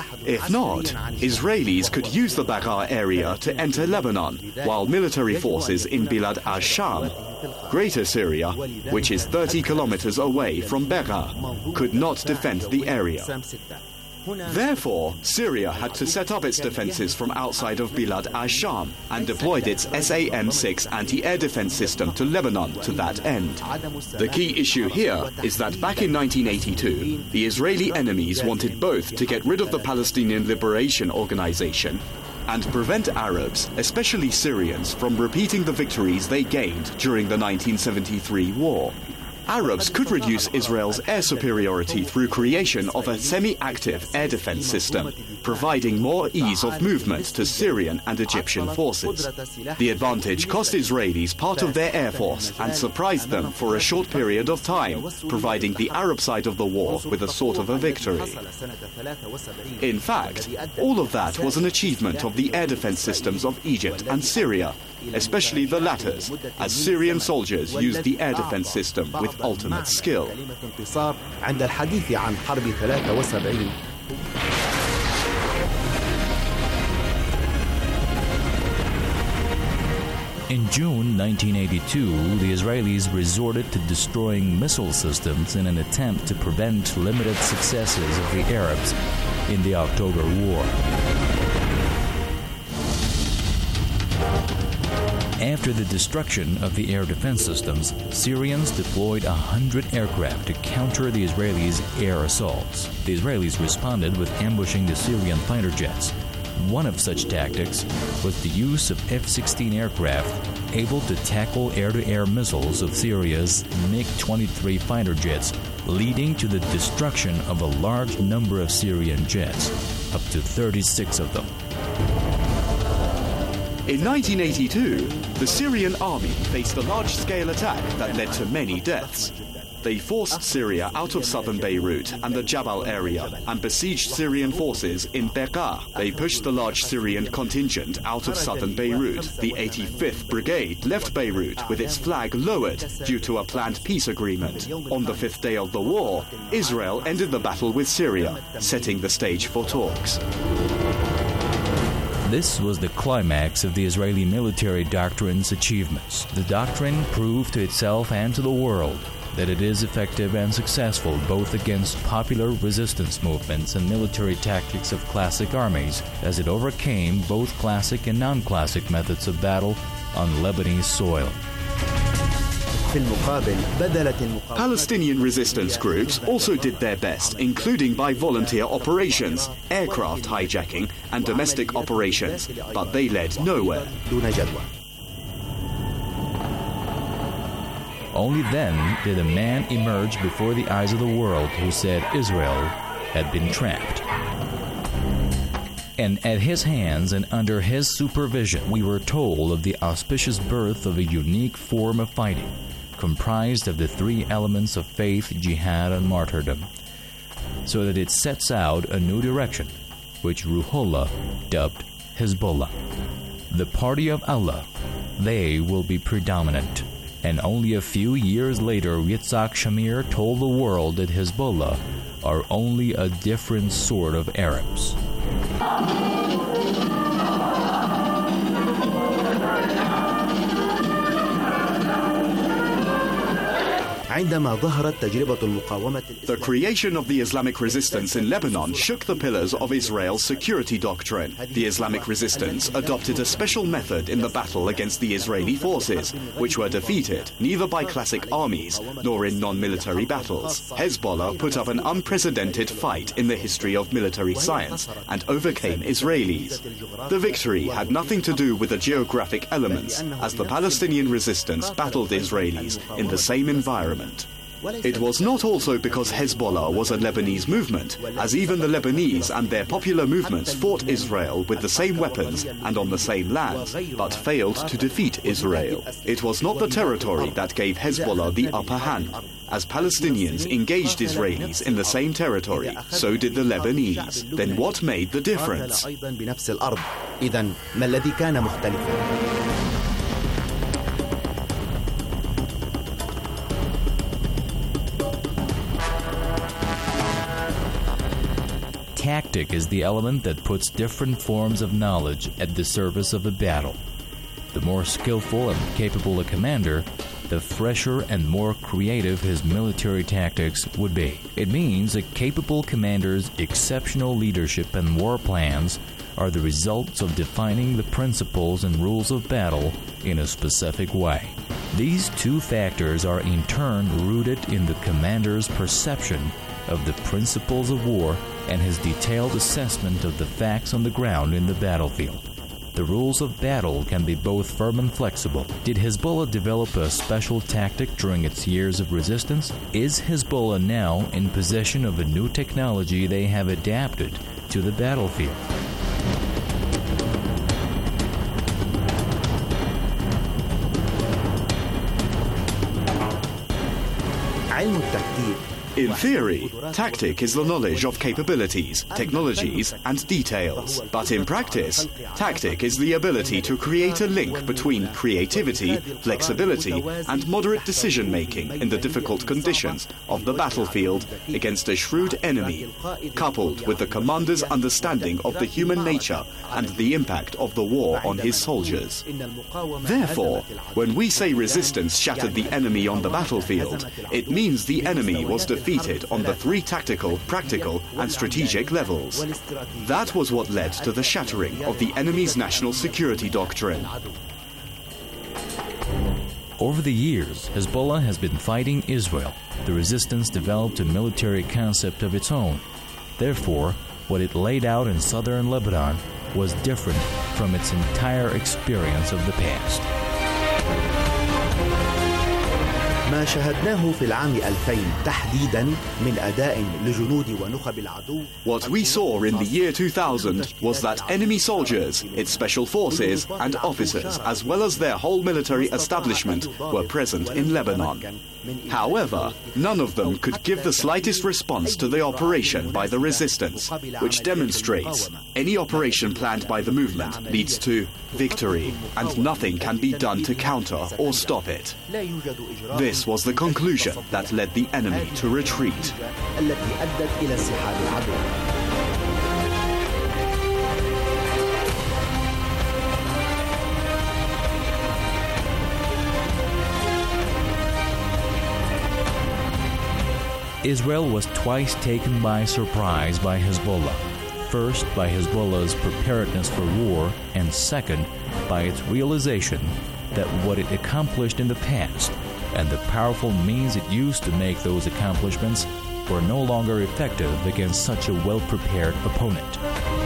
If not, Israelis could use the Bekaa area to enter Lebanon, while military forces in Bilad al-Sham, Greater Syria, which is 30 kilometers away from Bekaa, could not defend the area. Therefore, Syria had to set up its defenses from outside of Bilad al-Sham and deployed its SAM-6 anti-air defense system to Lebanon to that end. The key issue here is that back in 1982, the Israeli enemies wanted both to get rid of the Palestinian Liberation Organization and prevent Arabs, especially Syrians, from repeating the victories they gained during the 1973 war. Arabs could reduce Israel's air superiority through creation of a semi-active air defense system, providing more ease of movement to Syrian and Egyptian forces. The advantage cost Israelis part of their air force and surprised them for a short period of time, providing the Arab side of the war with a sort of a victory. In fact, all of that was an achievement of the air defense systems of Egypt and Syria, especially the latter, as Syrian soldiers used the air defense system with ultimate skill. In June 1982, the Israelis resorted to destroying missile systems in an attempt to prevent limited successes of the Arabs in the October War. After the destruction of the air defense systems, Syrians deployed 100 aircraft to counter the Israelis' air assaults. The Israelis responded with ambushing the Syrian fighter jets. One of such tactics was the use of F-16 aircraft able to tackle air-to-air missiles of Syria's MiG-23 fighter jets, leading to the destruction of a large number of Syrian jets, up to 36 of them. In 1982, the Syrian army faced a large-scale attack that led to many deaths. They forced Syria out of southern Beirut and the Jabal area and besieged Syrian forces in Bekaa. They pushed the large Syrian contingent out of southern Beirut. The 85th Brigade left Beirut with its flag lowered due to a planned peace agreement. On the fifth day of the war, Israel ended the battle with Syria, setting the stage for talks. This was the climax of the Israeli military doctrine's achievements. The doctrine proved to itself and to the world that it is effective and successful both against popular resistance movements and military tactics of classic armies, as it overcame both classic and non-classic methods of battle on Lebanese soil. Palestinian resistance groups also did their best, including by volunteer operations, aircraft hijacking, and domestic operations, but they led nowhere. Only then did a man emerge before the eyes of the world who said Israel had been trapped. And at his hands and under his supervision, we were told of the auspicious birth of a unique form of fighting, comprised of the three elements of faith, jihad, and martyrdom, so that it sets out a new direction, which Ruhollah dubbed Hezbollah. The party of Allah, they will be predominant. And only a few years later, Yitzhak Shamir told the world that Hezbollah are only a different sort of Arabs. The creation of the Islamic resistance in Lebanon shook the pillars of Israel's security doctrine. The Islamic resistance adopted a special method in the battle against the Israeli forces, which were defeated neither by classic armies nor in non-military battles. Hezbollah put up an unprecedented fight in the history of military science and overcame Israelis. The victory had nothing to do with the geographic elements, as the Palestinian resistance battled Israelis in the same environment. It was not also because Hezbollah was a Lebanese movement, as even the Lebanese and their popular movements fought Israel with the same weapons and on the same land, but failed to defeat Israel. It was not the territory that gave Hezbollah the upper hand. As Palestinians engaged Israelis in the same territory, so did the Lebanese. Then what made the difference? tactic is the element that puts different forms of knowledge at the service of a battle. The more skillful and capable a commander, the fresher and more creative his military tactics would be. It means a capable commander's exceptional leadership and war plans are the results of defining the principles and rules of battle in a specific way. These two factors are in turn rooted in the commander's perception of the principles of war and his detailed assessment of the facts on the ground in the battlefield. The rules of battle can be both firm and flexible. Did Hezbollah develop a special tactic during its years of resistance? Is Hezbollah now in possession of a new technology they have adapted to the battlefield? In theory, tactic is the knowledge of capabilities, technologies, and details. But in practice, tactic is the ability to create a link between creativity, flexibility, and moderate decision-making in the difficult conditions of the battlefield against a shrewd enemy, coupled with the commander's understanding of the human nature and the impact of the war on his soldiers. Therefore, when we say resistance shattered the enemy on the battlefield, it means the enemy was defeated on the three tactical, practical, and strategic levels. That was what led to the shattering of the enemy's national security doctrine. Over the years, Hezbollah has been fighting Israel. The resistance developed a military concept of its own. Therefore, what it laid out in southern Lebanon was different from its entire experience of the past. ما شاهدناه في العام 2000 تحديداً من أداء لجنود ونخب العدو. What we saw in the year 2000 was that enemy soldiers, its special forces and officers, as well as their whole military establishment, were present in Lebanon. However, none of them could give the slightest response to the operation by the resistance, which demonstrates any operation planned by the movement leads to victory, and nothing can be done to counter or stop it. This was the conclusion that led the enemy to retreat. Israel was twice taken by surprise by Hezbollah. First, by Hezbollah's preparedness for war, and second, by its realization that what it accomplished in the past and the powerful means it used to make those accomplishments were no longer effective against such a well-prepared opponent.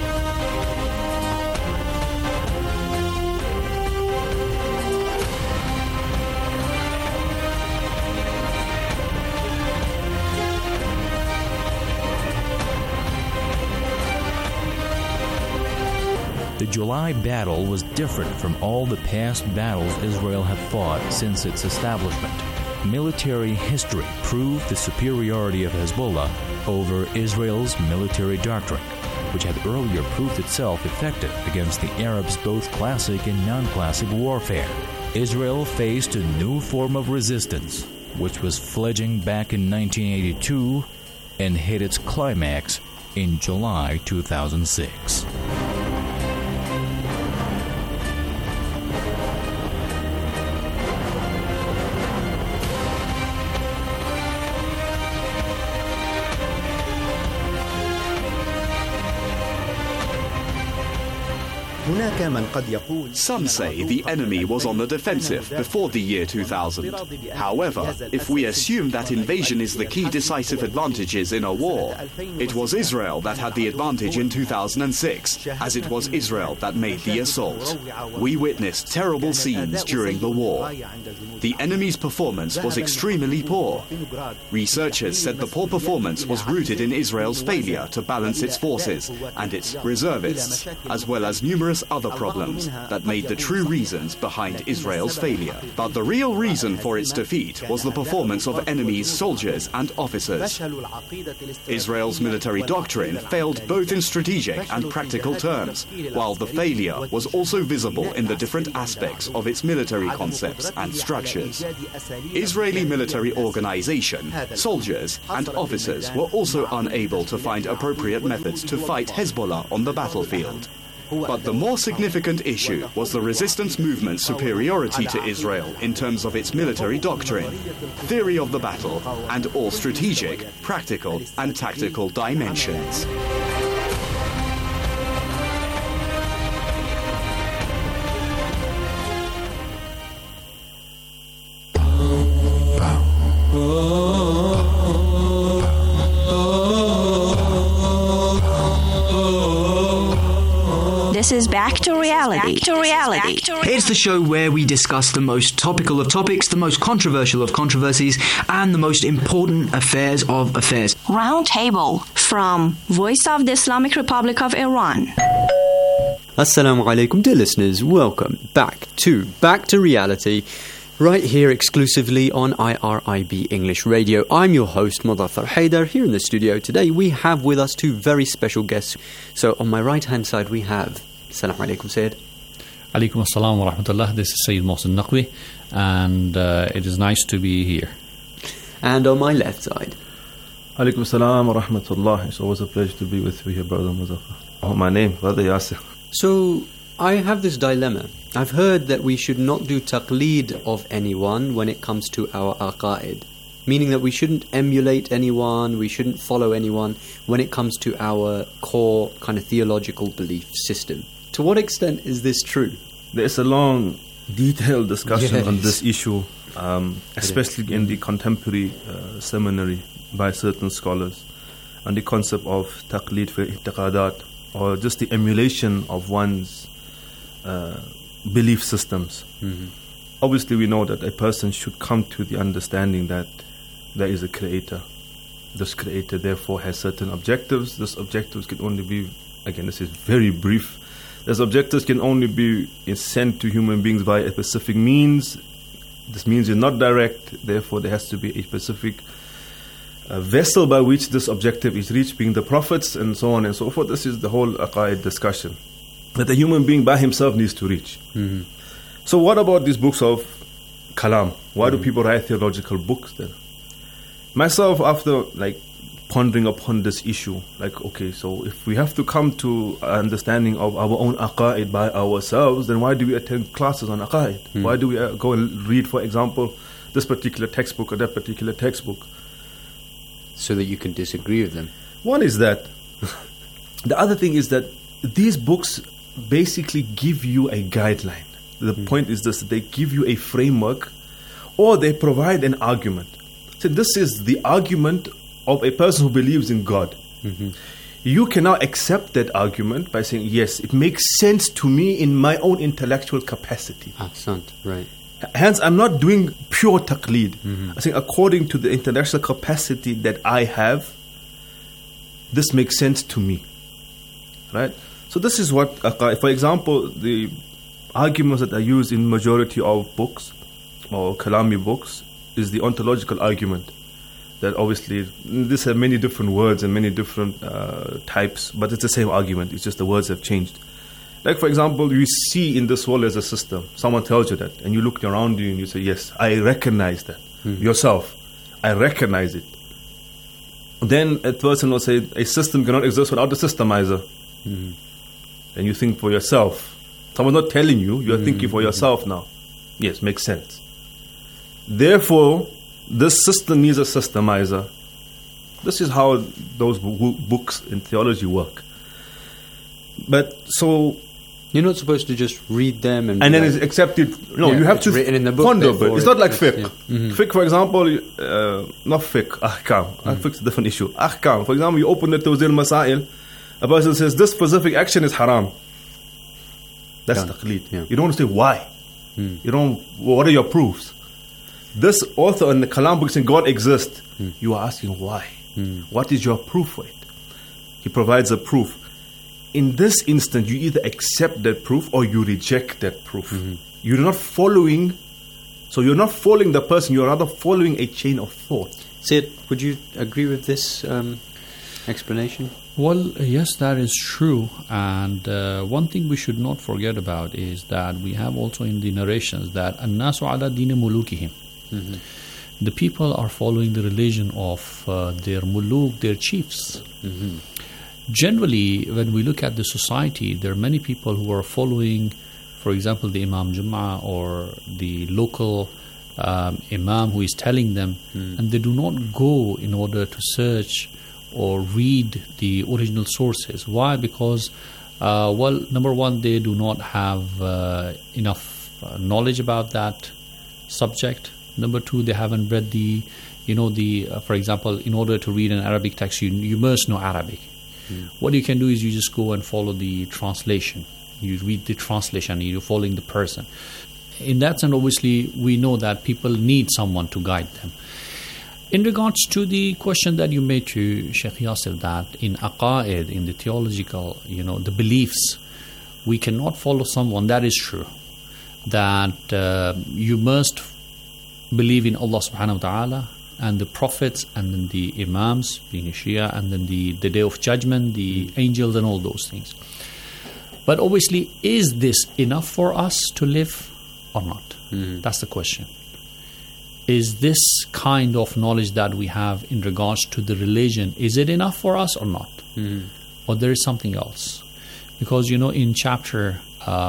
The July battle was different from all the past battles Israel had fought since its establishment. Military history proved the superiority of Hezbollah over Israel's military doctrine, which had earlier proved itself effective against the Arabs' both classic and non-classic warfare. Israel faced a new form of resistance, which was fledgling back in 1982 and hit its climax in July 2006. Some say the enemy was on the defensive before the year 2000. However, if we assume that invasion is the key decisive advantages in a war, it was Israel that had the advantage in 2006, as it was Israel that made the assault. We witnessed terrible scenes during the war. The enemy's performance was extremely poor. Researchers said the poor performance was rooted in Israel's failure to balance its forces and its reservists, as well as numerous numerous other problems that made the true reasons behind Israel's failure. But the real reason for its defeat was the performance of enemies' soldiers and officers. Israel's military doctrine failed both in strategic and practical terms, while the failure was also visible in the different aspects of its military concepts and structures. Israeli military organization, soldiers, and officers were also unable to find appropriate methods to fight Hezbollah on the battlefield. But the more significant issue was the resistance movement's superiority to Israel in terms of its military doctrine, theory of the battle, and all strategic, practical, and tactical dimensions. This is Back to Reality. It's the show where we discuss the most topical of topics, the most controversial of controversies, and the most important affairs of affairs. Round Table from Voice of the Islamic Republic of Iran. Assalamu alaikum, dear listeners. Welcome back to Reality, right here exclusively on IRIB English Radio. I'm your host, Mudathar Haidar. Here in the studio today, we have with us two very special guests. So on my right-hand side, we have... Assalamu alaikum, Sayyid. Alaikum assalam wa rahmatullah. This is Sayyid Mohsen Naqvi, and it is nice to be here. And on my left side... Alaikum assalam wa rahmatullah. It's always a pleasure to be with you here, Brother Muzaffar. Oh, my name, Brother Yasir. So, I have this dilemma. I've heard that we should not do taqleed of anyone when it comes to our aqaid. Meaning that we shouldn't emulate anyone, we shouldn't follow anyone when it comes to our core kind of theological belief system. To what extent is this true? There's a long, detailed discussion on this issue, especially in the contemporary seminary by certain scholars, on the concept of taqleed fi i'tiqadat, or just the emulation of one's belief systems. Mm-hmm. Obviously, we know that a person should come to the understanding that there is a creator. This creator, therefore, has certain objectives. These objectives can only be, again, this is very brief. These objectives can only be sent to human beings by a specific means. This means is not direct. Therefore, there has to be a specific vessel by which this objective is reached, being the prophets and so on and so forth. This is the whole aqaid discussion that a human being by himself needs to reach. Mm-hmm. So what about these books of kalam? Why do people write theological books then? Myself, after pondering upon this issue, okay, so if we have to come to an understanding of our own aqaid by ourselves, then why do we attend classes on aqaid? Why do we go and read, for example, this particular textbook or that particular textbook? So that you can disagree with them. One is that. The other thing is that these books basically give you a guideline. The point is this: they give you a framework, or they provide an argument. So this is the argument of a person who believes in God. Mm-hmm. You can now accept that argument by saying, yes, it makes sense to me in my own intellectual capacity. Right. Hence, I'm not doing pure taqleed. Mm-hmm. I think according to the intellectual capacity that I have, this makes sense to me. Right? So this is what, for example, the arguments that are used in majority of books, or Kalami books, is the ontological argument. That obviously, this have many different words and many different types, but it's the same argument. It's just the words have changed. Like, for example, you see in this world as a system. Someone tells you that, and you look around you and you say, yes, I recognize that. Yourself, I recognize it. Then a person will say, a system cannot exist without a systemizer. And you think for yourself. Someone's not telling you, you're thinking for yourself now. Yes, makes sense. Therefore, this system needs a systemizer. This is how those books in theology work. But so... You're not supposed to just read them and then it's accepted. No, you have to written in the book, ponder it. It's not like fiqh. Yeah. Fiqh, for example, not fiqh, ahkam. Fiqh is a different issue. Ahkam, for example, you open it to Tawzir Masail, a person says, this specific action is haram. That's taqleed. Yeah. You don't want to say why. You don't, what are your proofs? This author in the Kalam book saying God exists. You are asking why. What is your proof for it? He provides a proof. in this instant, you either accept that proof or you reject that proof. You're not following, so you're not following the person, you're rather following a chain of thought. Sid, would you agree with this explanation? Well, yes, that is true. And one thing we should not forget about is that we have also in the narrations that الناس على دين ملوكهم. The people are following the religion of their muluk, their chiefs. Generally, when we look at the society, there are many people who are following, for example, the Imam Jum'ah or the local Imam who is telling them, and they do not go in order to search or read the original sources. Why? Because, well, number one, they do not have enough knowledge about that subject. Number two, they haven't read the, for example, in order to read an Arabic text, you must know Arabic. What you can do is you just go and follow the translation. You read the translation, you're following the person. In that sense, obviously, we know that people need someone to guide them. In regards to the question that you made to Sheikh Yasir, that in aqaid, in the theological, the beliefs, we cannot follow someone, that is true. That you must believe in Allah subhanahu wa ta'ala and the prophets and then the imams, being a Shia, and then the day of judgment, the angels and all those things. But obviously, is this enough for us to live or not? That's the question. Is this kind of knowledge that we have in regards to the religion, is it enough for us or not? Or there is something else? Because, in chapter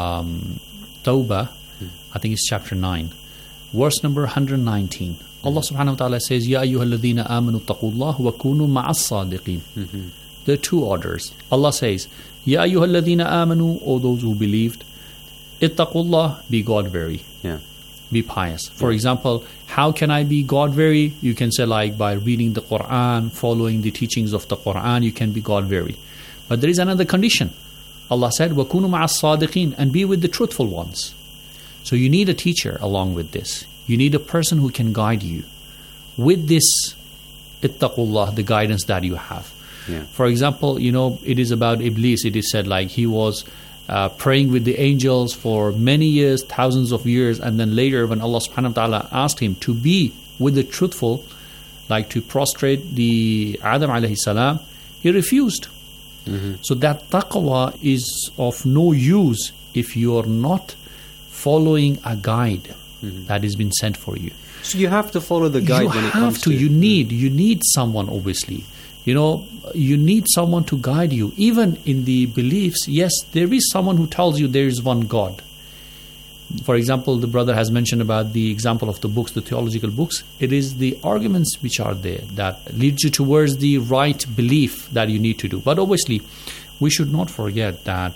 Tawbah, I think it's chapter 9, verse number 119, Allah subhanahu wa ta'ala says, Ya ayyuhalladhina amanu taqullah wa kunu ma'as sadiqin. There are two orders. Allah says, Ya ayyuhalladhina amanu, O those who believed, ittaqullah, be God-very. Be pious. For example, how can I be God-very? You can say like by reading the Quran, following the teachings of the Quran, you can be God-very. But there is another condition. Allah said, وَكُونُوا مَعَ الصَّادِقِينَ, and be with the truthful ones. So you need a teacher along with this. You need a person who can guide you with this ittaqullah, the guidance that you have. For example, it is about Iblis. It is said like he was praying with the angels for many years, thousands of years, and then later when Allah subhanahu wa ta'ala asked him to be with the truthful, like to prostrate the Adam alayhi salam, he refused. So that taqwa is of no use if you are not following a guide that has been sent for you. So you have to follow the guide when it comes to... You need someone, obviously. You need someone to guide you. Even in the beliefs, yes, there is someone who tells you there is one God. For example, the brother has mentioned about the example of the books, the theological books. It is the arguments which are there that leads you towards the right belief that you need to do. But obviously, we should not forget that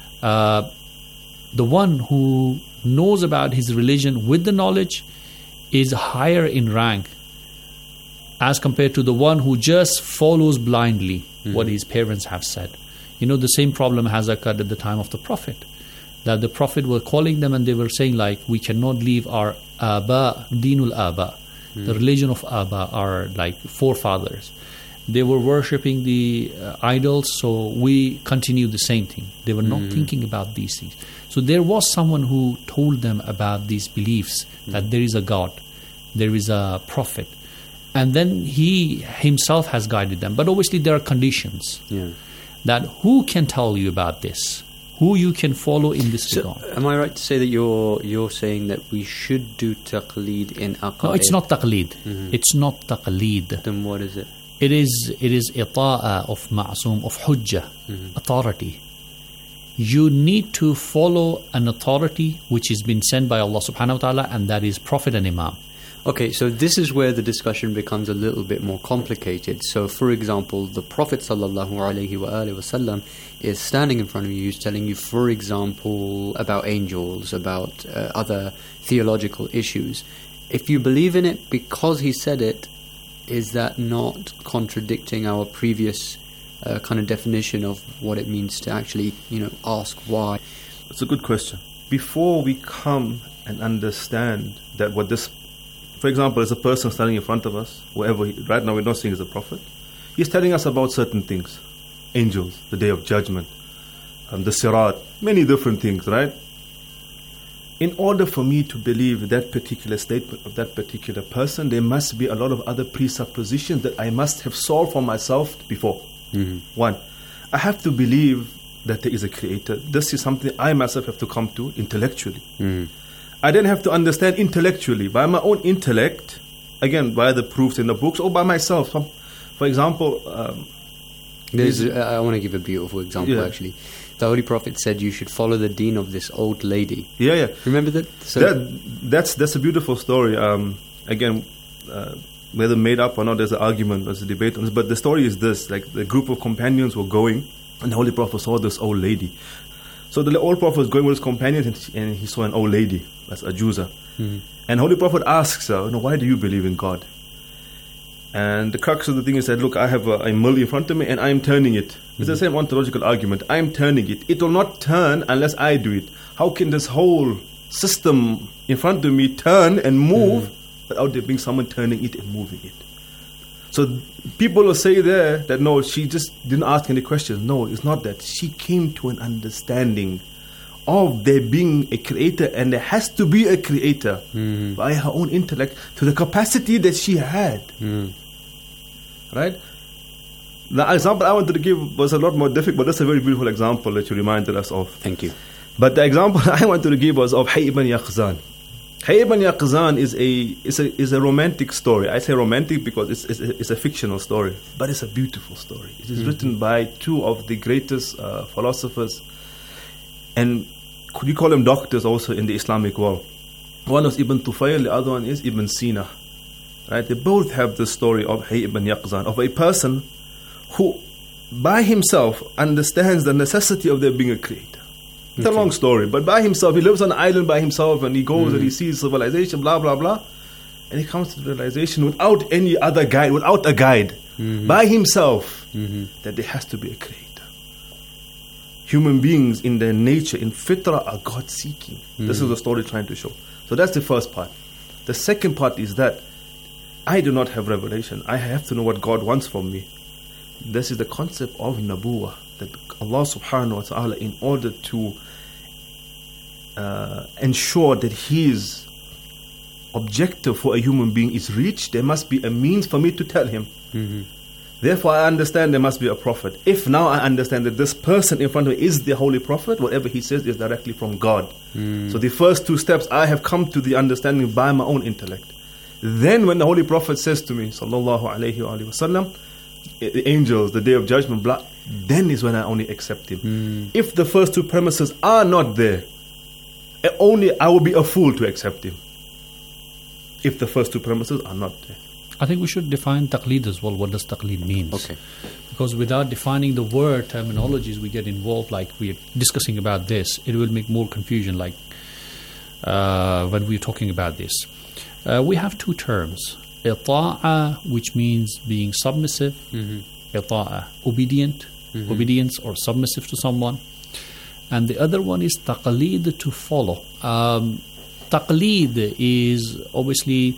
the one who knows about his religion with the knowledge is higher in rank as compared to the one who just follows blindly what his parents have said. The same problem has occurred at the time of the Prophet. That the Prophet were calling them and they were saying like, we cannot leave our Aba, Dinul Aba, the religion of Aba, our like forefathers. They were worshipping the idols, so we continue the same thing. They were not thinking about these things. So there was someone who told them about these beliefs, that there is a God, there is a Prophet. And then he himself has guided them. But obviously there are conditions. That who can tell you about this? Who you can follow in this regard? Am I right to say that you're saying that we should do taqleed in aqaid? No, it's not taqleed. It's not taqleed. Then what is it? It is ita'a of ma'asum, of hujjah, authority. You need to follow an authority which has been sent by Allah subhanahu wa ta'ala, and that is Prophet and Imam. Okay, so this is where the discussion becomes a little bit more complicated. So, for example, the Prophet sallallahu alaihi wasallam is standing in front of you, he's telling you, for example, about angels, about other theological issues. If you believe in it because he said it, is that not contradicting our previous kind of definition of what it means to actually, ask why? That's a good question. Before we come and understand that what this, for example, is a person standing in front of us, whoever, right now we're not seeing as a prophet, he's telling us about certain things. Angels, the day of judgment, the Sirat, many different things, right? In order for me to believe that particular statement of that particular person, there must be a lot of other presuppositions that I must have solved for myself before. One, I have to believe that there is a creator. This is something I myself have to come to intellectually. I then have to understand intellectually, by my own intellect, again, by the proofs in the books, or by myself. For example, I want to give a beautiful example, actually. The Holy Prophet said you should follow the deen of this old lady. Yeah. Remember that? That's a beautiful story. Again, whether made up or not, there's an argument, there's a debate on this. But the story is this: like the group of companions were going, and the Holy Prophet saw this old lady. So the old Prophet was going with his companions, and he saw an old lady, that's Ajuza. And the Holy Prophet asks her, why do you believe in God? And the crux of the thing is that, look, I have a mill in front of me and I'm turning it. It's the same ontological argument. I'm turning it. It will not turn unless I do it. How can this whole system in front of me turn and move without there being someone turning it and moving it? So people will say there that, no, she just didn't ask any questions. No, it's not that. She came to an understanding of there being a creator, and there has to be a creator by her own intellect to the capacity that she had. Right? The example I wanted to give was a lot more difficult, but that's a very beautiful example that you reminded us of. Thank you. But the example I wanted to give was of Hayy ibn Yaqzan. Hayy ibn Yaqzan is a romantic story. I say romantic because it's a fictional story, but it's a beautiful story. It is written by two of the greatest philosophers, and could you call them doctors also in the Islamic world. One was Ibn Tufayl, the other one is Ibn Sina. Right? They both have the story of Hayy ibn Yaqzan, of a person who by himself understands the necessity of there being a creator. It's a long story, but by himself, he lives on an island by himself, and he goes and he sees civilization, blah, blah, blah. And he comes to the realization without any other guide, without a guide, by himself, that there has to be a creator. Human beings in their nature, in fitrah, are God-seeking. This is the story trying to show. So that's the first part. The second part is that I do not have revelation. I have to know what God wants from me. This is the concept of Nabuwah, that Allah subhanahu wa ta'ala, in order to ensure that His objective for a human being is reached, there must be a means for me to tell him. Therefore, I understand there must be a prophet. If now I understand that this person in front of me is the Holy Prophet, whatever he says is directly from God. So the first two steps, I have come to the understanding by my own intellect. Then when the Holy Prophet says to me, sallallahu alayhi wa sallam, the angels, the day of judgment, blah, then is when I only accept him. If the first two premises are not there, only I will be a fool to accept him. If the first two premises are not there. I think we should define taqleed as well. What does taqleed mean? Okay. Because without defining the word terminologies, we get involved, like we're discussing about this, it will make more confusion, like when we're talking about this. We have two terms. Ita'a, which means being submissive. Ita'a, obedience or submissive to someone. And the other one is taqleed, to follow. Taqleed is obviously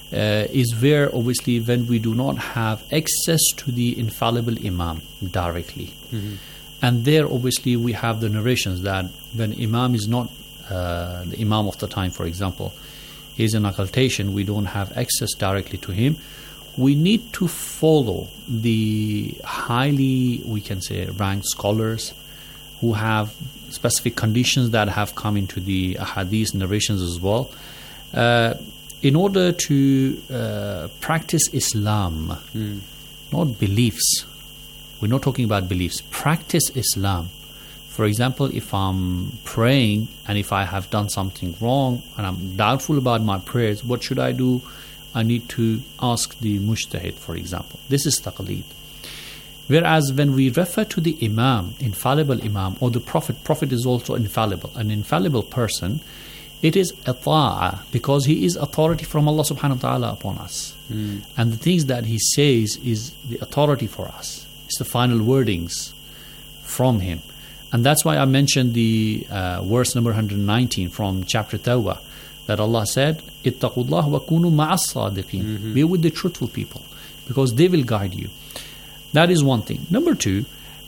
when we do not have access to the infallible Imam directly. And there obviously we have the narrations that when Imam is not the Imam of the time, for example, is in occultation, we don't have access directly to him. We need to follow the highly, we can say, ranked scholars who have specific conditions that have come into the hadith narrations as well. In order to practice Islam, not beliefs. We're not talking about beliefs. Practice Islam. For example, if I'm praying and if I have done something wrong and I'm doubtful about my prayers, what should I do? I need to ask the mujtahid, for example. This is taqleed. Whereas when we refer to the Imam, infallible Imam, or the Prophet is also infallible, an infallible person, it is ita'a, because he is authority from Allah subhanahu wa ta'ala upon us. And the things that he says is the authority for us. It's the final wordings from him. And that's why I mentioned the verse number 119 from chapter Tawbah, that Allah said, ittaqullah wa kunu ma'as sadiqin. Be with the truthful people, because they will guide you. That is one thing. Number two,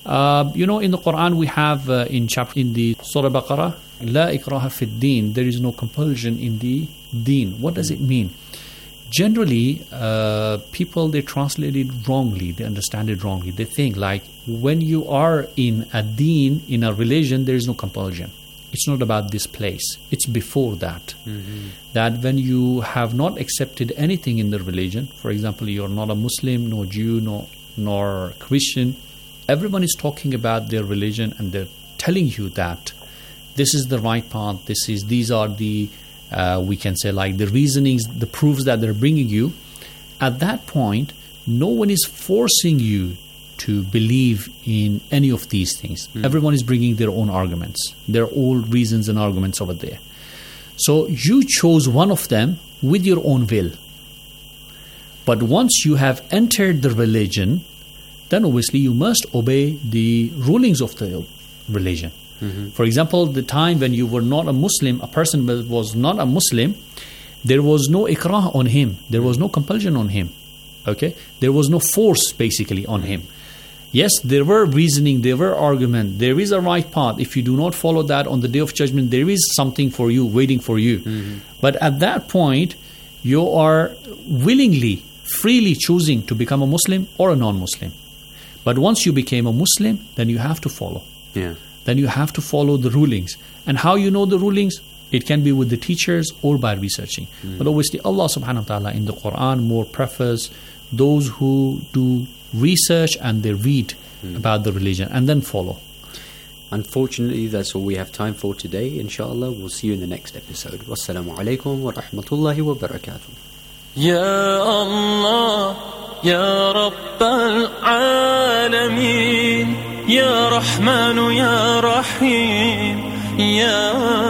In the Quran we have in the Surah Baqarah, La ikraha fi din, there is no compulsion in the deen. What does it mean? Generally, people, they translate it wrongly, they understand it wrongly. They think like when you are in a deen, in a religion, there is no compulsion. It's not about this place. It's before that. That when you have not accepted anything in the religion, for example, you're not a Muslim, no Jew, nor Christian, everyone is talking about their religion and they're telling you that this is the right path, these are the, we can say like the reasonings, the proofs that they're bringing you. At that point, no one is forcing you to believe in any of these things. Everyone is bringing their own arguments, their own reasons and arguments over there. So you chose one of them with your own will. But once you have entered the religion, then obviously you must obey the rulings of the religion. For example, the time when you were not a Muslim, a person was not a Muslim, there was no ikrah on him. There was no compulsion on him. Okay? There was no force basically on him. Yes, there were reasoning, there were argument, there is a right path. If you do not follow that on the Day of Judgment, there is something for you, waiting for you. But at that point, you are willingly, freely choosing to become a Muslim or a non-Muslim. But once you became a Muslim, then you have to follow. Then you have to follow the rulings. And how you know the rulings? It can be with the teachers or by researching. But obviously Allah subhanahu wa ta'ala in the Quran more prefers those who do research and they read about the religion and then follow. Unfortunately, that's all we have time for today. Inshallah, we'll see you in the next episode. Wassalamu alaikum wa rahmatullahi wa barakatuh. Ya Allah, Ya Rabbal Alameen, Ya Rahmanu, Ya Rahim, Ya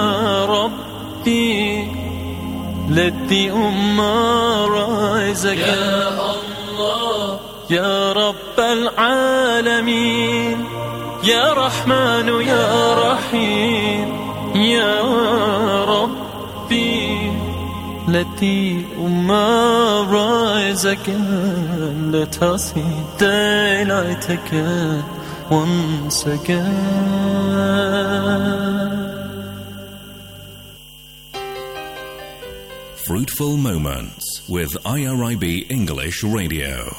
Rabbi, let the Ummah rise again. Ya Allah, Ya Rabbal Alameen, Ya Rahmanu, Ya Rahim, Ya Rabbi, let the Ummah rise again. Let us see daylight again, once again. Fruitful Moments with IRIB English Radio.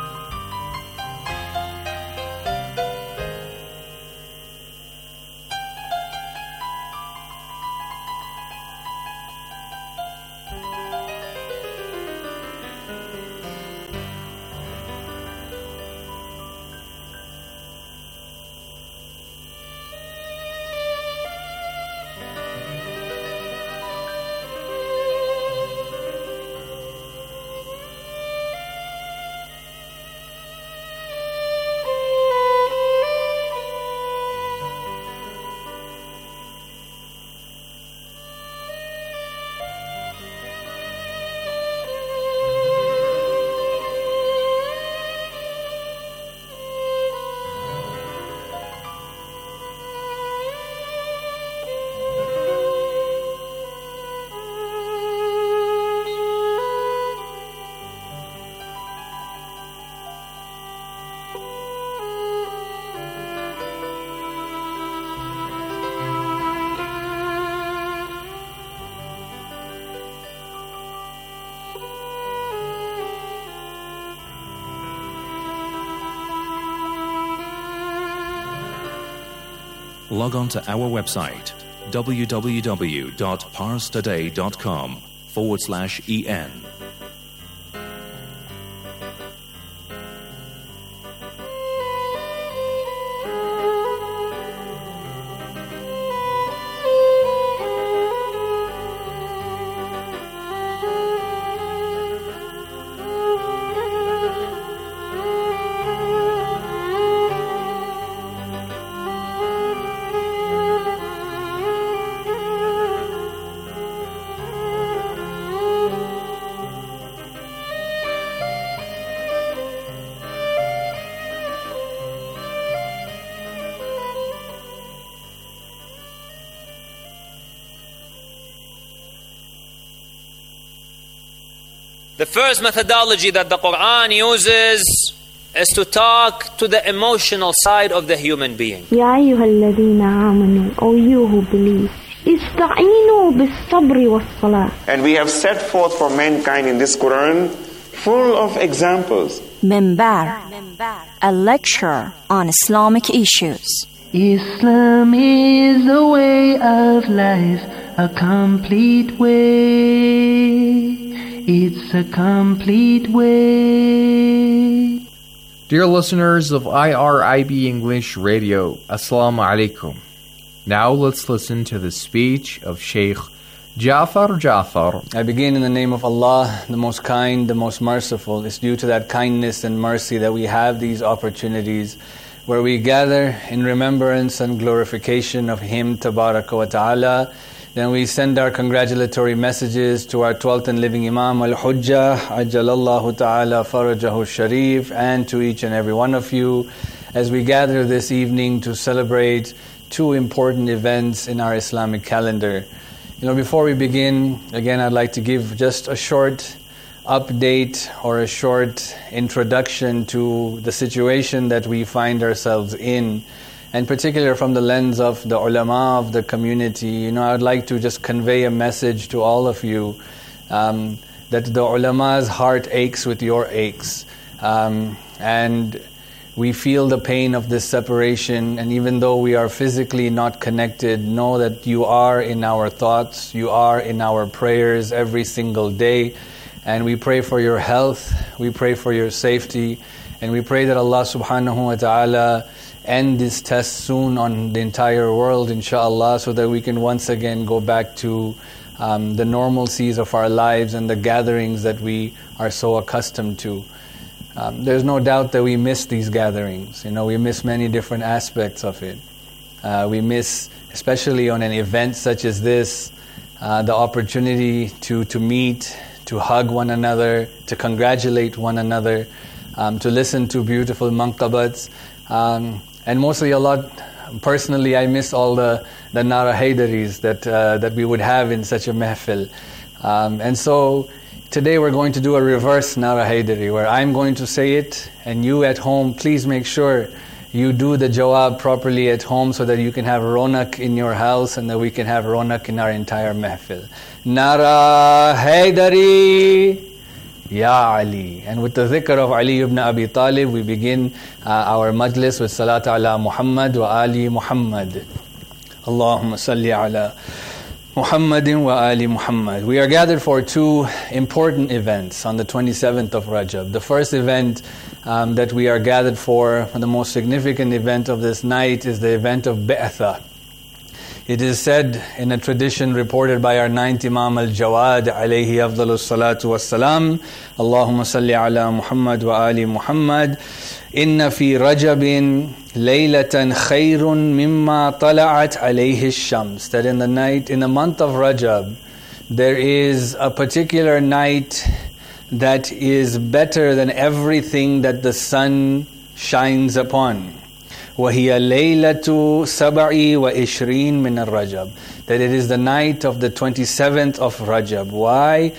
Log on to our website www.parstoday.com/en. The first methodology that the Quran uses is to talk to the emotional side of the human being. يا أيها الذين آمنوا, O you who believe, استعينوا بالصبر والصلاة. And we have set forth for mankind in this Quran full of examples. Minbar, a lecture on Islamic issues. Islam is a way of life, a complete way. It's a complete way. Dear listeners of IRIB English Radio, Assalamu alaikum. Now let's listen to the speech of Sheikh Jafar Jafar. I begin in the name of Allah, the most kind, the most merciful. It's due to that kindness and mercy that we have these opportunities where we gather in remembrance and glorification of Him, Tabaraka wa Ta'ala. Then we send our congratulatory messages to our 12th and living Imam Al-Hujjah, Ajjalallahu Ta'ala Farajahu Sharif, and to each and every one of you as we gather this evening to celebrate two important events in our Islamic calendar. Before we begin, again, I'd like to give just a short update or a short introduction to the situation that we find ourselves in, and particularly from the lens of the ulama of the community. I'd like to just convey a message to all of you that the ulama's heart aches with your aches. And we feel the pain of this separation, and even though we are physically not connected, know that you are in our thoughts, you are in our prayers every single day. And we pray for your health, we pray for your safety, and we pray that Allah subhanahu wa ta'ala end this test soon on the entire world, inshallah, so that we can once again go back to the normalcies of our lives and the gatherings that we are so accustomed to. There's no doubt that we miss these gatherings. We miss many different aspects of it. We miss, especially on an event such as this, the opportunity to meet, to hug one another, to congratulate one another, to listen to beautiful manqabats. And mostly a lot, personally, I miss all the Nara Haydaris that we would have in such a mehfil. And so today we're going to do a reverse Nara Haydari, where I'm going to say it, and you at home, please make sure you do the jawab properly at home so that you can have ronak in your house and that we can have ronak in our entire mehfil. Nara Haydari, Ya Ali. And with the dhikr of Ali ibn Abi Talib, we begin our majlis with Salat ala Muhammad wa Ali Muhammad. Allahumma salli ala Muhammadin wa Ali Muhammad. We are gathered for two important events on the 27th of Rajab. The first event that we are gathered for, the most significant event of this night, is the event of Ba'atha. It is said in a tradition reported by our ninth Imam Al-Jawad, alayhi afdalu salatu wassalam, Allahumma salli ala Muhammad wa Ali Muhammad, inna fi Rajabin laylatan khayrun mimma tala'at alayhi ash-shams. That in the month of Rajab, there is a particular night that is better than everything that the sun shines upon. وَهِيَ لَيْلَةُ سَبْعِ وَإِشْرِينَ مِنَ الرَّجَبِ. That it is the night of the 27th of Rajab. Why?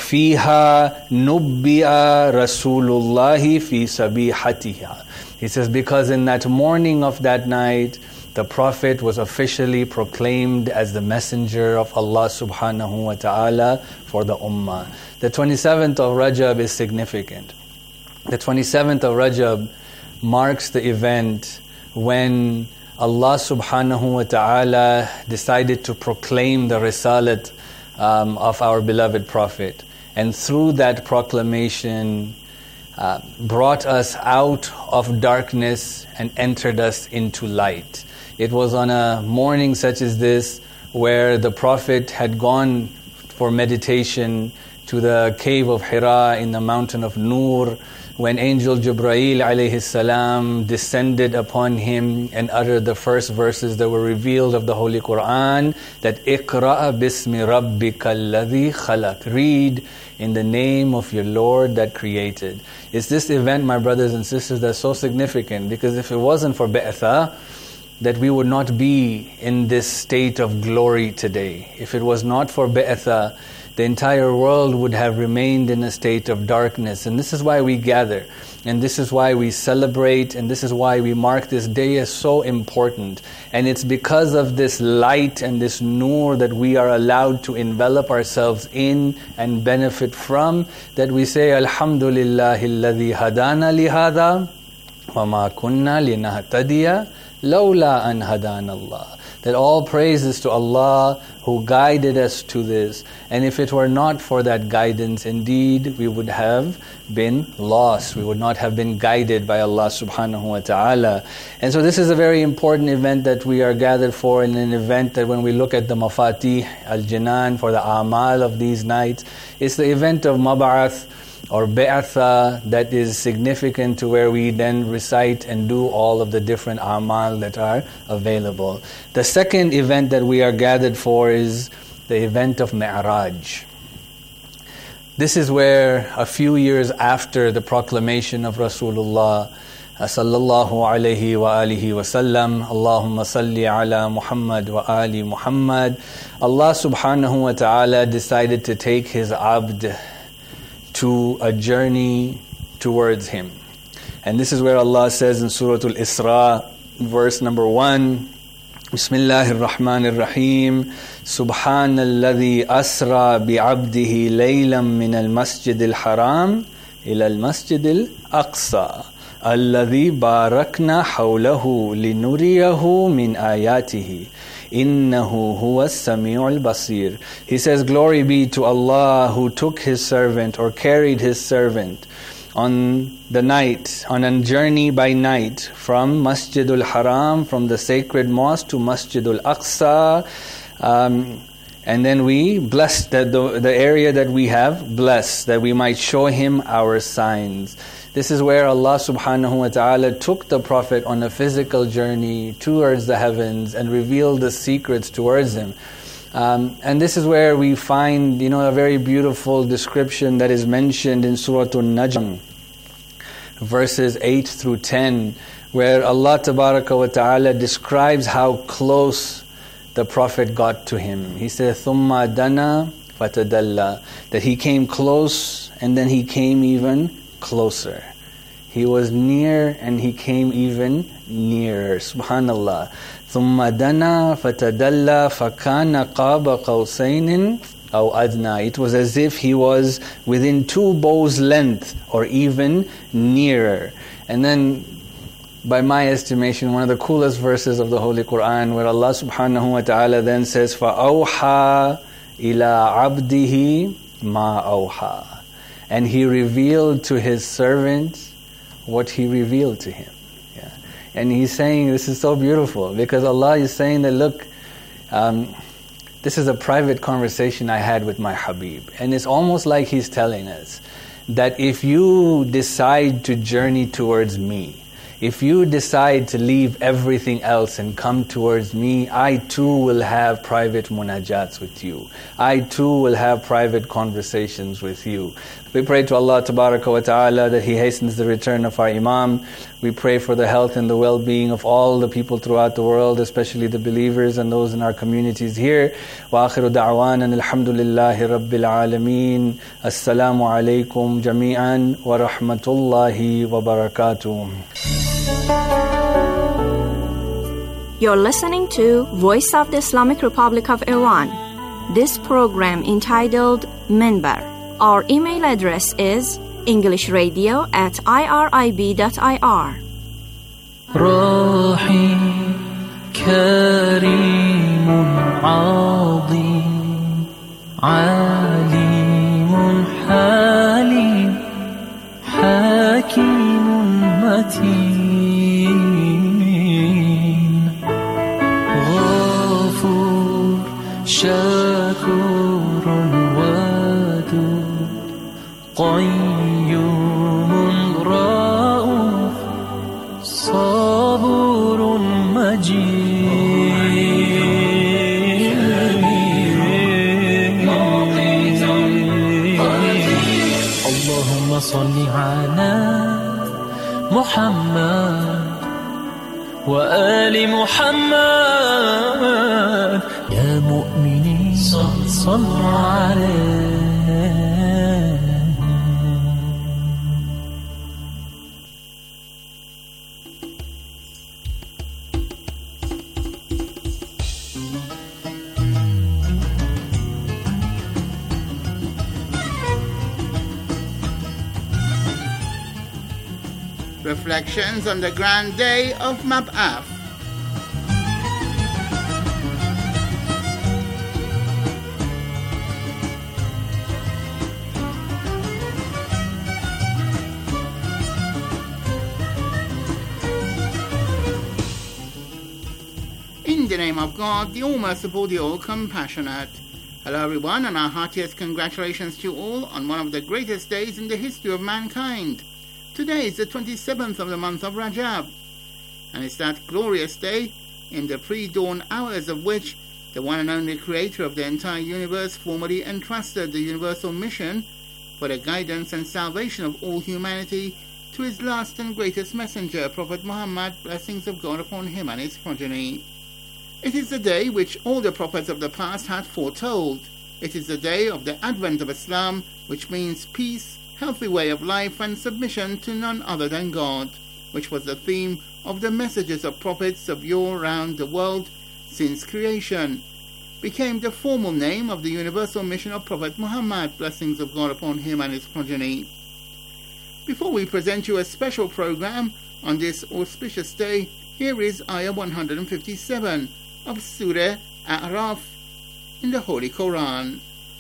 فَفِيهَا نُبِّئَ رَسُولُ اللَّهِ فِي سَبِيحَتِهَا. He says, because in that morning of that night, the Prophet was officially proclaimed as the messenger of Allah subhanahu wa ta'ala for the ummah. The 27th of Rajab is significant. The 27th of Rajab marks the event when Allah subhanahu wa ta'ala decided to proclaim the risalat of our beloved Prophet. And through that proclamation, brought us out of darkness and entered us into light. It was on a morning such as this where the Prophet had gone for meditation to the cave of Hira in the mountain of Nur, when Angel Jibreel alayhi salam descended upon him and uttered the first verses that were revealed of the Holy Quran, that Iqra' bismi rabbika alladhi khalaq. Read in the name of your Lord that created. It's this event, my brothers and sisters, that's so significant, because if it wasn't for Ba'atha, that we would not be in this state of glory today. If it was not for Ba'atha, the entire world would have remained in a state of darkness. And this is why we gather, and this is why we celebrate, and this is why we mark this day as so important. And it's because of this light and this nur that we are allowed to envelop ourselves in and benefit from, that we say, Alhamdulillahi alladhi hadana lihada wa ma kunna linahtadiya lawla an hadana Allah. That all praise is to Allah who guided us to this. And if it were not for that guidance, indeed we would have been lost. We would not have been guided by Allah subhanahu wa ta'ala. And so this is a very important event that we are gathered for, and an event that when we look at the Mafatih al-Jinan for the A'mal of these nights, it's the event of Mab'ath or Bi'atha that is significant, to where we then recite and do all of the different A'mal that are available. The second event that we are gathered for is the event of Mi'raj. This is where a few years after the proclamation of Rasulullah sallallahu alayhi wa alihi wa sallam, Allahumma salli ala Muhammad wa ali Muhammad, Allah subhanahu wa ta'ala decided to take His abd to a journey towards Him. And this is where Allah says in Surah Al-Isra, verse number 1, Bismillahir Rahmanir Rahim, Subhanalladhi asra bi'abdihi laylan min al-masjid al-haram ila al-masjid al-aqsa alladhi barakna hawlahu linuriyahu min ayatihi innahu huwa as-sami'ul basir. He says, glory be to Allah who took His servant or carried His servant on the night, on a journey by night from Masjidul Haram, from the sacred mosque, to Masjidul Aqsa, and then we blessed the area that we have blessed, that we might show him our signs. This is where Allah subhanahu wa ta'ala took the Prophet on a physical journey towards the heavens and revealed the secrets towards him. And this is where we find, a very beautiful description that is mentioned in Surah An-Najm, verses 8 through 10, where Allah tabaraka wa ta'ala describes how close the Prophet got to him. He said, ثُمَّ دَنَا فَتَدَلَّى, that he came close and then he came even closer. He was near and he came even nearer. Subhanallah. ثُمَّ دَنَا فَتَدَلَّى فَكَانَ قَابَ قَوْسَيْنٍ أَوْ أَدْنَى. It was as if he was within 2 bows' length or even nearer. And then, by my estimation, one of the coolest verses of the Holy Quran, where Allah subhanahu wa ta'ala then says, فَأَوْحَى إِلَىٰ عَبْدِهِ مَا أَوْحَى. And He revealed to His servant what He revealed to him. Yeah. And He's saying, this is so beautiful, because Allah is saying that, look, this is a private conversation I had with my Habib. And it's almost like He's telling us that if you decide to journey towards me, if you decide to leave everything else and come towards me, I too will have private munajats with you. I too will have private conversations with you. We pray to Allah Tabaraka wa Ta'ala that He hastens the return of our Imam. We pray for the health and the well-being of all the people throughout the world, especially the believers and those in our communities here. Wa akhiru da'wana alhamdulillahi rabbil alameen. Assalamu alaikum jami'an wa rahmatullahi wa barakatuh. You're listening to Voice of the Islamic Republic of Iran. This program entitled Minbar. Our email address is englishradio@irib.ir. راحي كريم عظيم عليم حليم حكيم متين غفور شكور ودود قيوم رؤوف صبور مجيد اللهم صل على محمد وآل محمد يا مؤمنين صلوا عليه Reflections on the Grand Day of Mab'ath. In the name of God, the All-Merciful, the All-Compassionate. Hello everyone, and our heartiest congratulations to you all on one of the greatest days in the history of mankind. Today is the 27th of the month of Rajab, and it's that glorious day in the pre-dawn hours of which the one and only creator of the entire universe formally entrusted the universal mission for the guidance and salvation of all humanity to his last and greatest messenger, Prophet Muhammad, blessings of God upon him and his progeny. It is the day which all the prophets of the past had foretold. It is the day of the advent of Islam, which means peace, healthy way of life, and submission to none other than God, which was the theme of the messages of prophets of yore around the world since creation, became the formal name of the universal mission of Prophet Muhammad, blessings of God upon him and his progeny. Before we present you a special program on this auspicious day, here is Ayah 157 of Surah A'raf in the Holy Quran.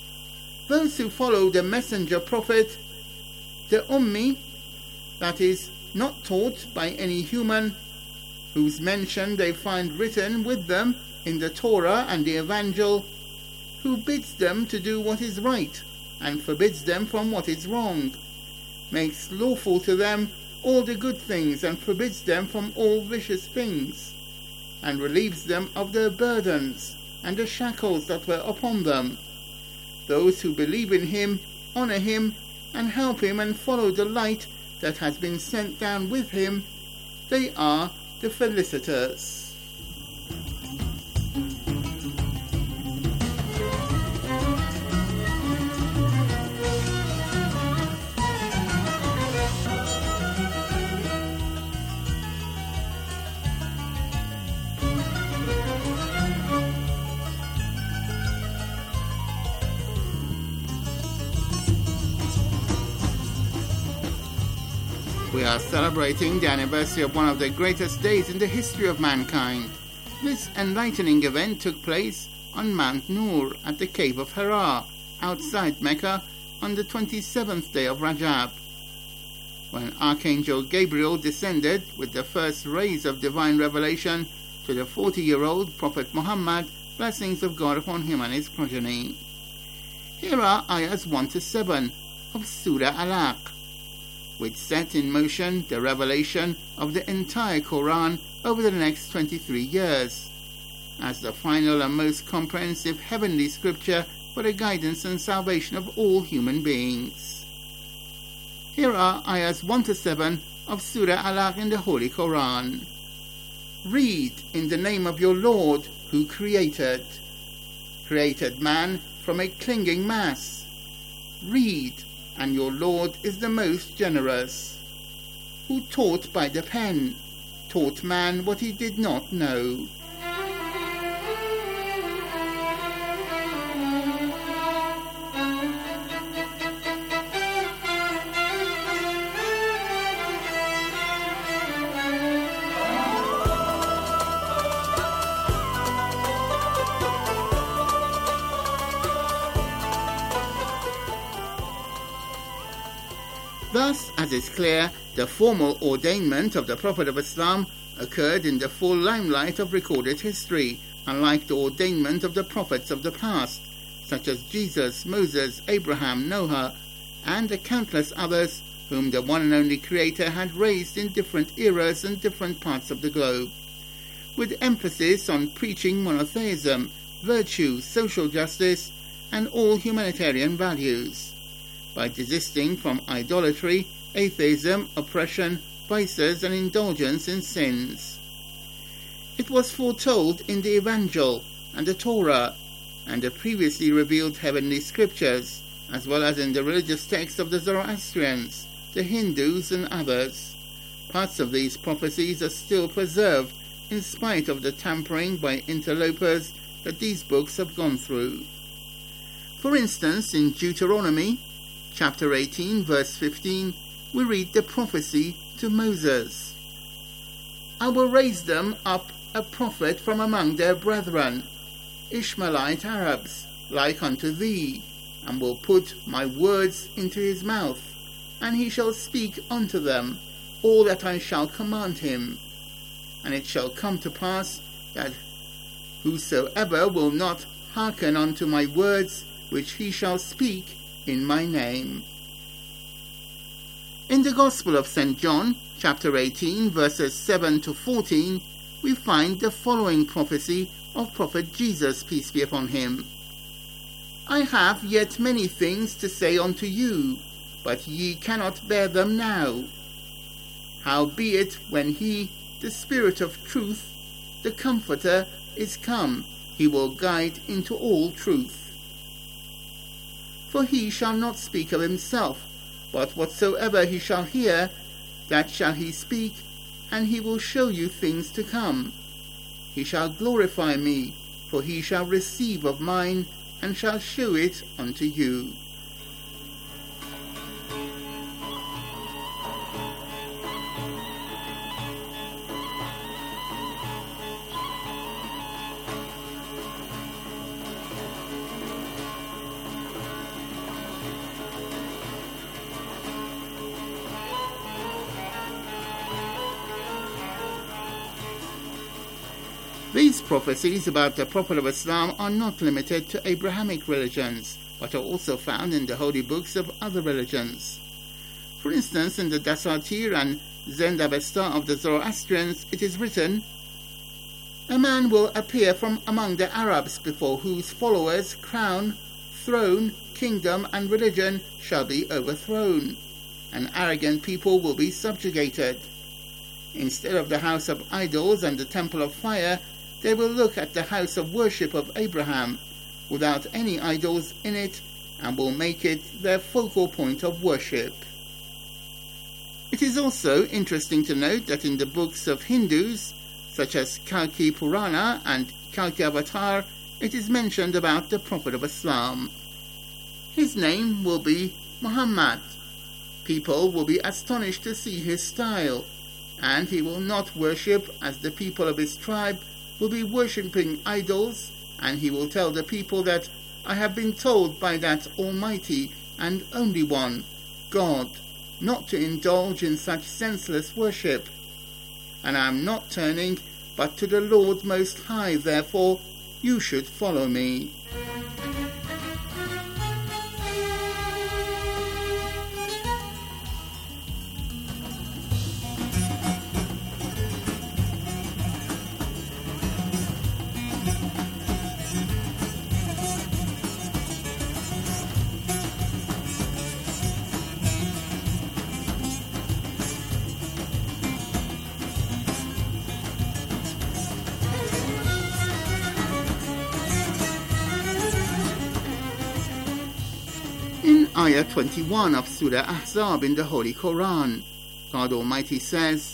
Those who follow the messenger prophet, the Ummi, that is, not taught by any human, whose mention they find written with them in the Torah and the Evangel, who bids them to do what is right and forbids them from what is wrong, makes lawful to them all the good things and forbids them from all vicious things, and relieves them of their burdens and the shackles that were upon them. Those who believe in him, honor him, and help him and follow the light that has been sent down with him, they are the felicitous. We are celebrating the anniversary of one of the greatest days in the history of mankind. This enlightening event took place on Mount Nur at the cave of Hira, outside Mecca, on the 27th day of Rajab, when Archangel Gabriel descended with the first rays of divine revelation to the 40-year-old Prophet Muhammad, blessings of God upon him and his progeny. Here are ayahs 1 to 7 of Surah Alaq, which set in motion the revelation of the entire Quran over the next 23 years, as the final and most comprehensive heavenly scripture for the guidance and salvation of all human beings. Here are ayahs 1 to 7 of Surah Alaq in the Holy Quran. Read in the name of your Lord who created man from a clinging mass. Read, and your Lord is the most generous, who taught by the pen, taught man what he did not know. Thus, as is clear, the formal ordainment of the Prophet of Islam occurred in the full limelight of recorded history, unlike the ordainment of the prophets of the past, such as Jesus, Moses, Abraham, Noah, and the countless others whom the one and only Creator had raised in different eras and different parts of the globe, with emphasis on preaching monotheism, virtue, social justice, and all humanitarian values, by desisting from idolatry, atheism, oppression, vices, and indulgence in sins. It was foretold in the Evangel and the Torah and the previously revealed heavenly scriptures, as well as in the religious texts of the Zoroastrians, the Hindus, and others. Parts of these prophecies are still preserved in spite of the tampering by interlopers that these books have gone through. For instance, in Deuteronomy, chapter 18, verse 15, we read the prophecy to Moses. I will raise them up a prophet from among their brethren, Ishmaelite Arabs, like unto thee, and will put my words into his mouth, and he shall speak unto them all that I shall command him. And it shall come to pass that whosoever will not hearken unto my words, which he shall speak in my name. In the Gospel of St. John, chapter 18, verses 7 to 14, we find the following prophecy of Prophet Jesus, peace be upon him. I have yet many things to say unto you, but ye cannot bear them now. Howbeit, when he, the Spirit of truth, the Comforter, is come, he will guide into all truth. For he shall not speak of himself, but whatsoever he shall hear, that shall he speak, and he will show you things to come. He shall glorify me, for he shall receive of mine, and shall show it unto you. These prophecies about the Prophet of Islam are not limited to Abrahamic religions, but are also found in the holy books of other religions. For instance, in the Dasatir and Zend-Avesta of the Zoroastrians, it is written, a man will appear from among the Arabs before whose followers crown, throne, kingdom, and religion shall be overthrown. An arrogant people will be subjugated. Instead of the house of idols and the temple of fire, they will look at the house of worship of Abraham, without any idols in it, and will make it their focal point of worship. It is also interesting to note that in the books of Hindus, such as Kalki Purana and Kalki Avatar, it is mentioned about the Prophet of Islam. His name will be Muhammad. People will be astonished to see his style, and he will not worship as the people of his tribe will be worshipping idols, and he will tell the people that I have been told by that Almighty and Only One, God, not to indulge in such senseless worship. And I am not turning, but to the Lord Most High, therefore you should follow me. Ayah 21 of Surah Ahzab in the Holy Quran, God Almighty says,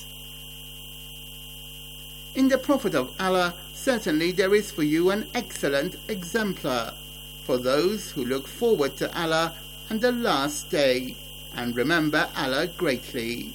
in the Prophet of Allah, certainly there is for you an excellent exemplar, for those who look forward to Allah and the last day, and remember Allah greatly.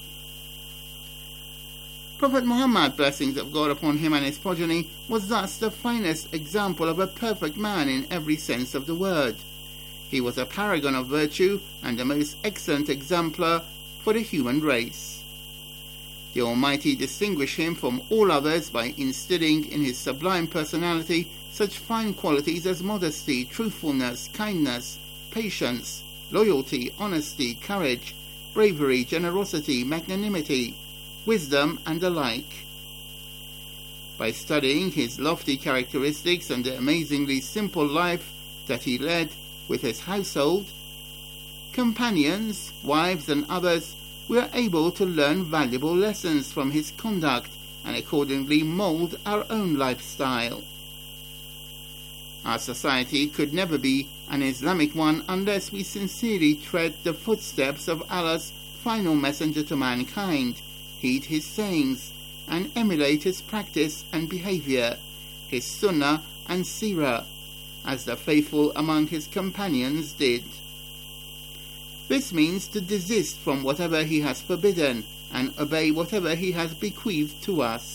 Prophet Muhammad, blessings of God upon him and his progeny, was thus the finest example of a perfect man in every sense of the word. He was a paragon of virtue and the most excellent exemplar for the human race. The Almighty distinguished him from all others by instilling in his sublime personality such fine qualities as modesty, truthfulness, kindness, patience, loyalty, honesty, courage, bravery, generosity, magnanimity, wisdom, and the like. By studying his lofty characteristics and the amazingly simple life that he led with his household, companions, wives, and others, we are able to learn valuable lessons from his conduct and accordingly mold our own lifestyle. Our society could never be an Islamic one unless we sincerely tread the footsteps of Allah's final messenger to mankind, heed his sayings, and emulate his practice and behavior, his sunnah and seerah, as the faithful among his companions did. This means to desist from whatever he has forbidden and obey whatever he has bequeathed to us.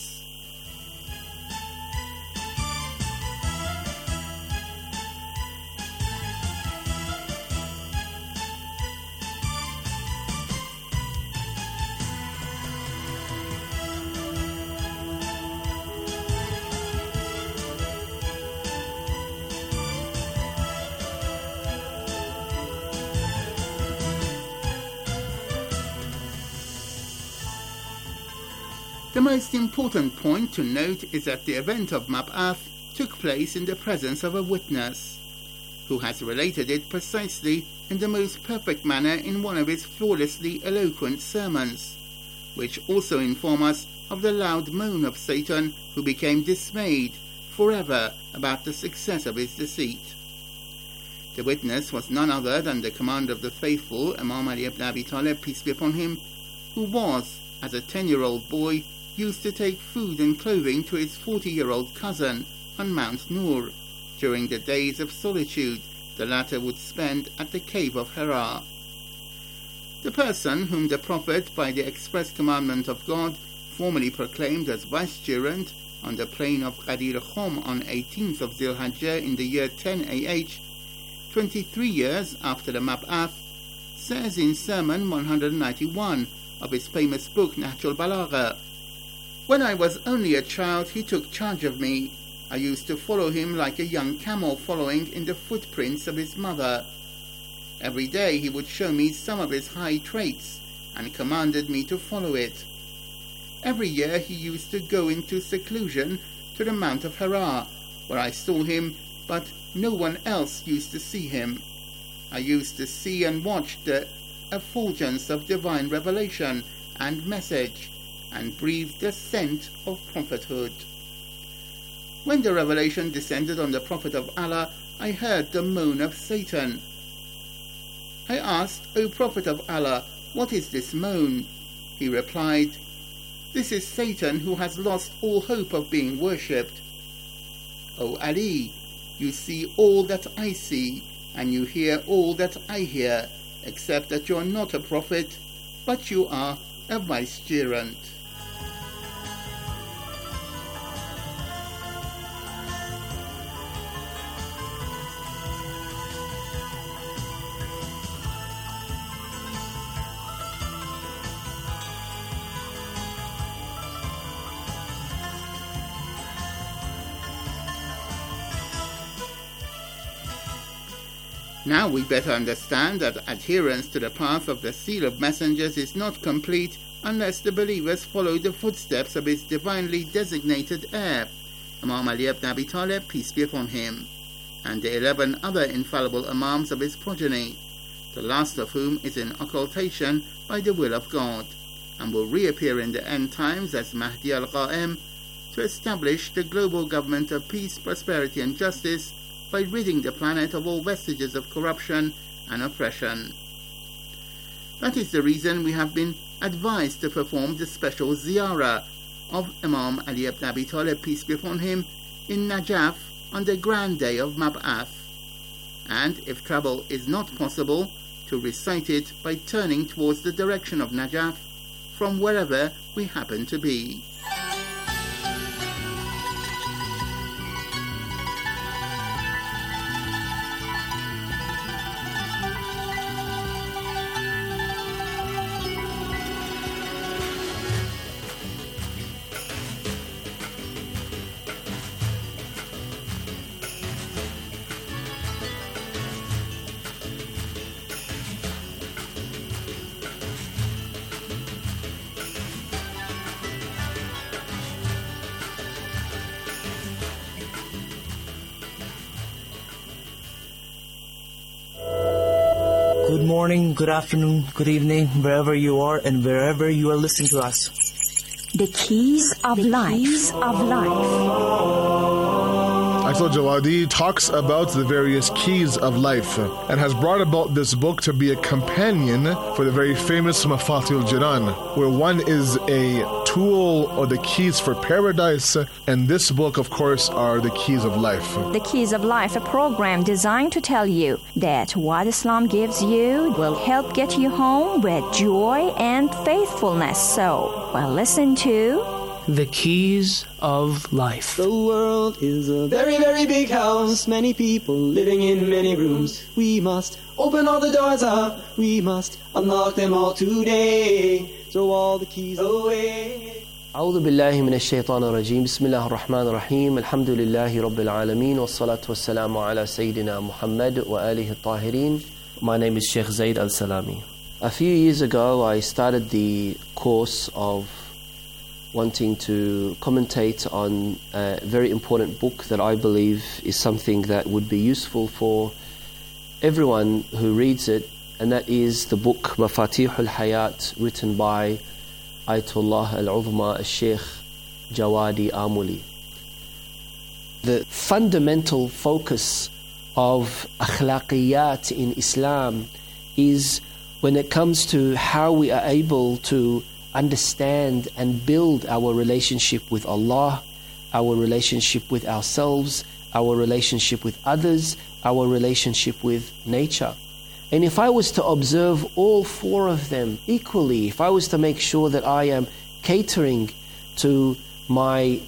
The most important point to note is that the event of Mab'ath took place in the presence of a witness, who has related it precisely in the most perfect manner in one of his flawlessly eloquent sermons, which also inform us of the loud moan of Satan, who became dismayed forever about the success of his deceit. The witness was none other than the commander of the faithful, Imam Ali ibn Abi Talib, peace be upon him, who was, as a 10-year-old boy, used to take food and clothing to his 40-year-old cousin on Mount Nur during the days of solitude the latter would spend at the cave of Hira. The person whom the Prophet, by the express commandment of God, formally proclaimed as vicegerent on the plain of Ghadir Khum on 18th of Dhul Hijjah in the year 10 AH, 23 years after the Mab'ath, says in Sermon 191 of his famous book Nahjul Balagha, "When I was only a child, he took charge of me. I used to follow him like a young camel following in the footprints of his mother. Every day he would show me some of his high traits and commanded me to follow it. Every year he used to go into seclusion to the Mount of Hira, where I saw him, but no one else used to see him. I used to see and watch the effulgence of divine revelation and message, and breathed the scent of prophethood. When the revelation descended on the Prophet of Allah, I heard the moan of Satan. I asked, O Prophet of Allah, what is this moan? He replied, This is Satan, who has lost all hope of being worshipped. O Ali, you see all that I see, and you hear all that I hear, except that you are not a prophet, but you are a vicegerent." Now we better understand that adherence to the path of the seal of messengers is not complete unless the believers follow the footsteps of his divinely designated heir, Imam Ali ibn Abi Talib, peace be upon him, and the 11 other infallible Imams of his progeny, the last of whom is in occultation by the will of God, and will reappear in the end times as Mahdi al-Qa'im to establish the global government of peace, prosperity and justice by ridding the planet of all vestiges of corruption and oppression. That is the reason we have been advised to perform the special ziyarah of Imam Ali ibn Abi Talib, peace be upon him, in Najaf on the grand day of Mab'ath, and if travel is not possible, to recite it by turning towards the direction of Najaf from wherever we happen to be. Good morning, good afternoon, good evening, wherever you are and wherever you are listening to us. The Keys of Life. Akhil Jaladi talks about the various keys of life and has brought about this book to be a companion for the very famous Mafatihul Jinan, where one is a tool or the keys for paradise, and this book, of course, are the keys of life. The Keys of Life, a program designed to tell you that what Islam gives you will help get you home with joy and faithfulness. So, well, listen to The Keys of Life. The world is a very, very big house. Many people living in many rooms. We must open all the doors up. We must unlock them all today. Throw all the keys away. أعوذ بالله من الشيطان الرجيم بسم الله الرحمن الرحيم الحمد لله رب العالمين والصلاة والسلام على سيدنا محمد وآله الطاهرين. My name is Sheikh Zaid Al-Salami. A few years ago I started the course of wanting to commentate on a very important book that I believe is something that would be useful for everyone who reads it, and that is the book Mafatihul Hayat, written by Ayatollah Al-Uzma Al-Sheikh Jawadi Amuli. The fundamental focus of akhlaqiyat in Islam is when it comes to how we are able to understand and build our relationship with Allah, our relationship with ourselves, our relationship with others, our relationship with nature. And if I was to observe all four of them equally, if I was to make sure that I am catering to my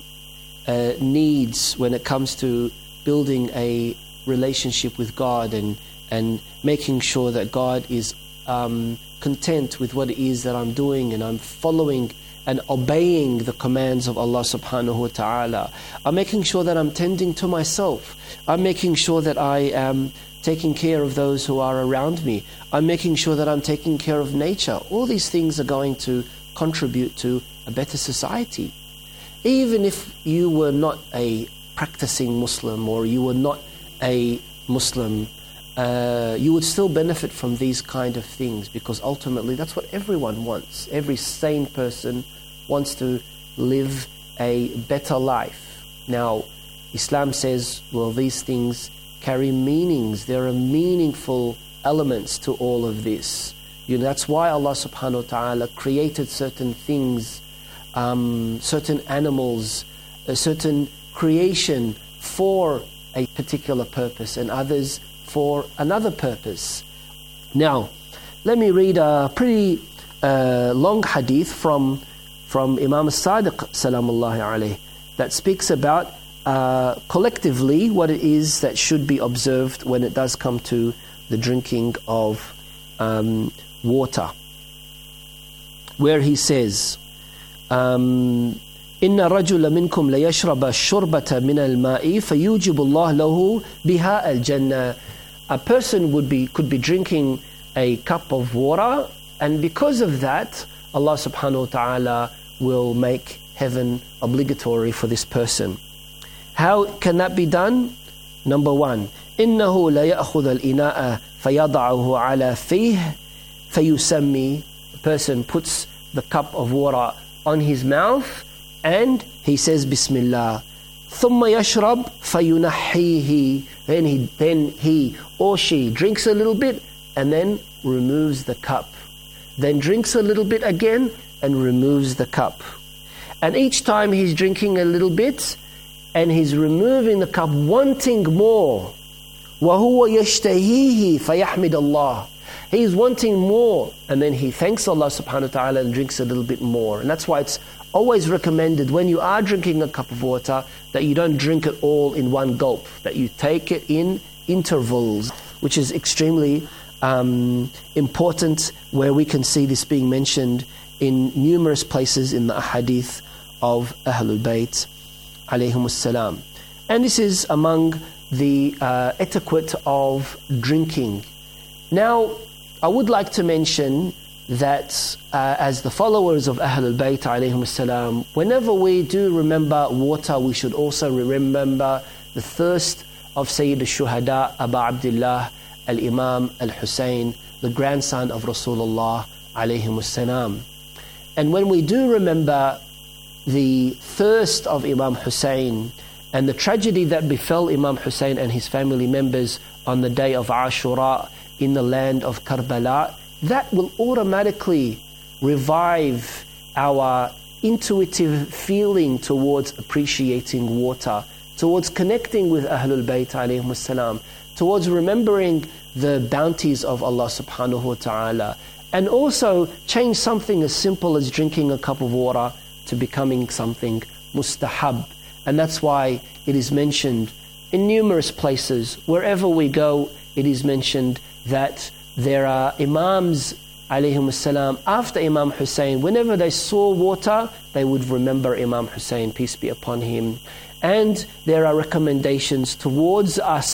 needs when it comes to building a relationship with God and making sure that God is content with what it is that I'm doing, and I'm following and obeying the commands of Allah subhanahu wa ta'ala. I'm making sure that I'm tending to myself. I'm making sure that I am taking care of those who are around me. I'm making sure that I'm taking care of nature. All these things are going to contribute to a better society. Even if you were not a practicing Muslim or you were not a Muslim, you would still benefit from these kind of things, because ultimately that's what everyone wants. Every sane person wants to live a better life. Now, Islam says, well, these things carry meanings. There are meaningful elements to all of this. That's why Allah subhanahu wa ta'ala created certain things, certain animals, a certain creation for a particular purpose, and others for another purpose. Now, let me read a pretty long hadith from Imam As-Sadiq salamullahi alayhi that speaks about collectively what it is that should be observed when it does come to the drinking of water, where he says, إن رجل منكم ليشرب الشربة من الماء فيوجب الله له بها الجنة. A person could be drinking a cup of water, and because of that, Allah subhanahu wa ta'ala will make heaven obligatory for this person. How can that be done? Number one, إنه لا يأخذ الإناء فيضعه على فيه فيسمي. A person puts the cup of water on his mouth and he says Bismillah. ثم يشرب فينحيه. Then he or she drinks a little bit and then removes the cup. Then drinks a little bit again and removes the cup. And each time he's drinking a little bit and he's removing the cup, wanting more. وَهُوَ يَشْتَهِيهِ فَيَحْمِدَ اللَّهِ. He's wanting more, and then he thanks Allah subhanahu wa ta'ala and drinks a little bit more. And that's why it's always recommended when you are drinking a cup of water that you don't drink it all in one gulp, that you take it in intervals, which is extremely important, where we can see this being mentioned in numerous places in the ahadith of Ahlul Bayt alayhimus salam. And this is among the etiquette of drinking. Now, I would like to mention that as the followers of Ahlul Bayt alayhimus salam, whenever we do remember water, we should also remember the thirst of Sayyid al-Shuhada, Abu Abdullah al-Imam al-Hussein, the grandson of Rasulullah alayhimus salam. And when we do remember the thirst of Imam Hussein and the tragedy that befell Imam Hussein and his family members on the day of Ashura in the land of Karbala, that will automatically revive our intuitive feeling towards appreciating water, towards connecting with Ahlul Bayt alayhim salam, towards remembering the bounties of Allah subhanahu wa ta'ala, and also change something as simple as drinking a cup of water to becoming something mustahab. And that's why it is mentioned in numerous places. Wherever we go, it is mentioned that there are Imams alayhim salam, after Imam Hussein, whenever they saw water, they would remember Imam Hussein, peace be upon him. And there are recommendations towards us